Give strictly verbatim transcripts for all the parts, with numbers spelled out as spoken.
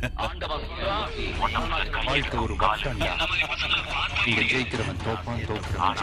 வாழ்க்கை ஒரு வட்டம்டா. இங்க ஜெயிக்கிறவன் தோப்பான், தோக்கிறவன்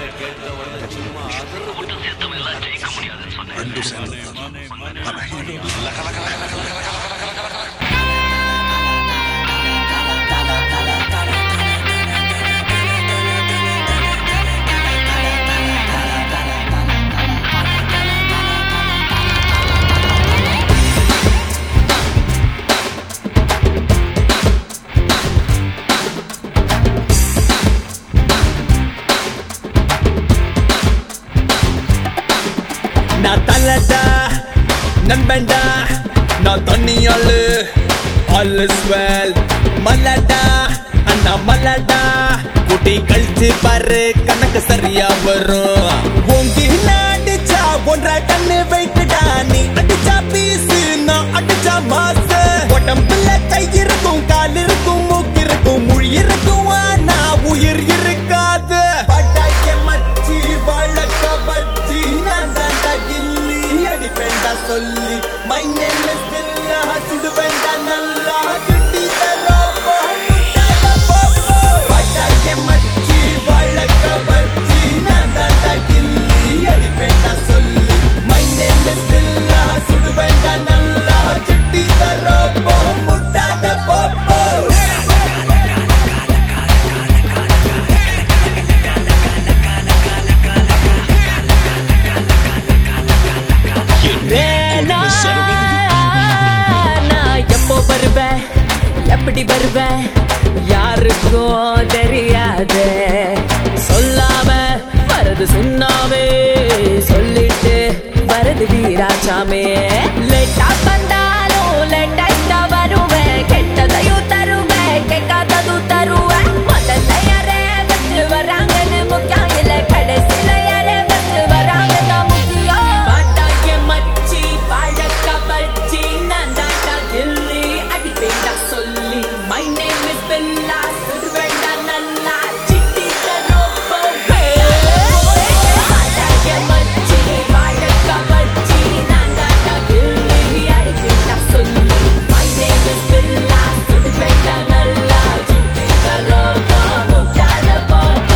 நான் தள்ளடா நண்பன்டா, நான் தண்ணியாளு all is well. மல்லடா அண்ணா மல்லடா, குட்டி கழிச்சு பாரு கணக்கு சரியா வரும். உங்கி அடிச்சா ஒன்றரை கண்ணு வைக்கடா, நீ அடிச்சா பீசு நான் அடிச்சா மாசு. உடம்புல கை இருக்கும், கால் இருக்கும், மூக்கு இருக்கும், மொழி இருக்கும், ஆனா உயிர் இருக்காது. பட்டாய மச்சி வழக்க பச்சி நான் தாண்டா கில்லி அடிப்பேண்டா சொல்லி. மை நேம் இஸ் பில்லா, சுடுவேண்டா நல்லா சுட்டி தரோப்போ முட்டாத போப்போ. பட்டாய மச்சி வழக்க பச்சி நான் தாண்டா கில்லி அடிப்பேண்டா சொல்லி. மை நேம் இஸ் பில்லா, சுடுவேண்டா நல்லா சுட்டி தரோப்போ முட்டாத போப்போ. நான் எப்போ வருவேன், எப்படி வருவேன் யாருக்கும் தெரியாது. சொல்லாம வரது சொன்னாவே, சொல்லிட்டு வரது வீராசாமே. லேட்டா வந்தாலும் லேட்டா வருவேன், கெட்டதையும் தருவேன், கேட்காததும் தருவேன். முதல்ல யாரே வந்து வராங்கன்னு முக்கியம் இல்லை, கடைசியில யாரே வந்து வராங்க தான் முக்கியம். பட்டாய மச்சி பழக்க பச்சி நான் தாண்டா கில்லி அடிப்பேண்டா சொல்லி. மை நேம் இஸ் பில்லா, சுடுவேண்டா நல்லா சிட்டி தரோப்போ. பட்டாய மச்சி பழக்க பச்சி நான் தாண்டா கில்லி அடிப்பேண்டா சொல்லி. மை நேம் இஸ் பில்லா, சுடுவேண்டா நல்லா சிட்டி தரோப்போ முட்டாத போப்போ.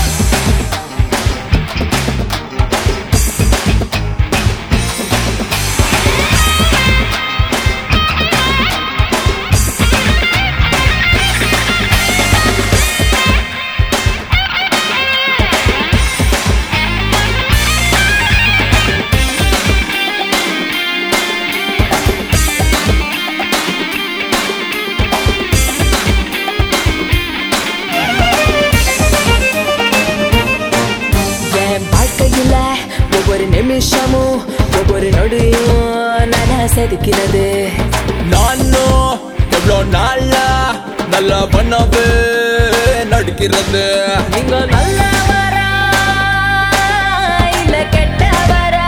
என் வாழ்க்கையில ஒவ்வொரு நிமிஷமும் ஒவ்வொரு நொடியும் நான் செதுக்கிறது. நானும் எவ்வளோ நாளா நல்லா பண்ணவே நடிக்கிறது. நீங்க நல்லவரா இல்ல கெட்டவரா,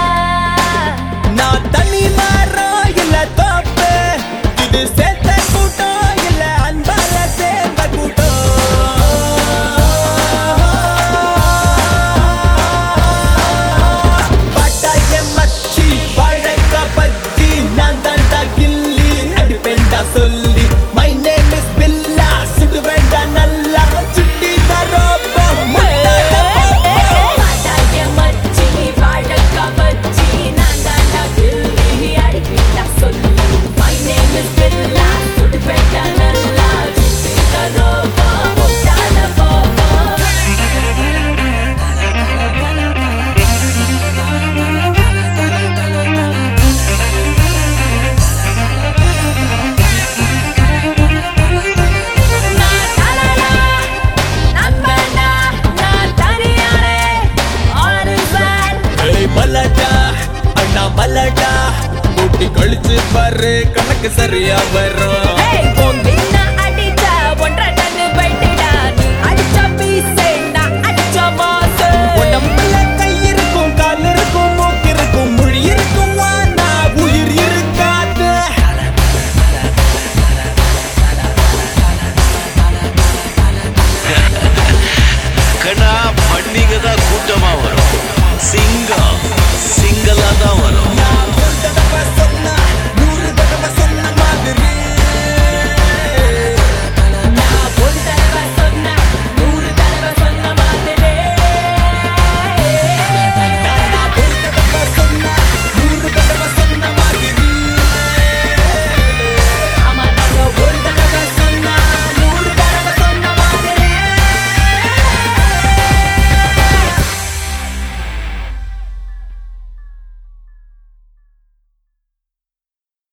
நான் தனி மரம் இல்ல தோப்பு, இது சேர்த்த கூட்டம் இல்ல அன்பால சேர்ந்த கூட்டம். பட்டாய மச்சி பழக்க பச்சி நான் தாண்டா கில்லி அடிப்பேண்டா சொல்லி. மை நேம் இஸ் பில்லா, சுடுவேண்டா நல்லா சுட்டி தரோப்போ முட்டாத போப்போ. பட்டாய மச்சி பழக்க பச்சி நான் தாண்டா கில்லி அடிப்பேண்டா சொல்லி. மை நேம் இஸ் பில்லா, சுடுவேண்டா நல்லா சுட்டி தரோப்போ முட்டாத போப்போ. நான் தலடா நண்பன்டா, நான் தனியாரே all is well. ஏய் மல்லடா அண்ணா மல்லடா, கூட்டி கழிச்சு பாரு கணக்கு சரியா வரும்.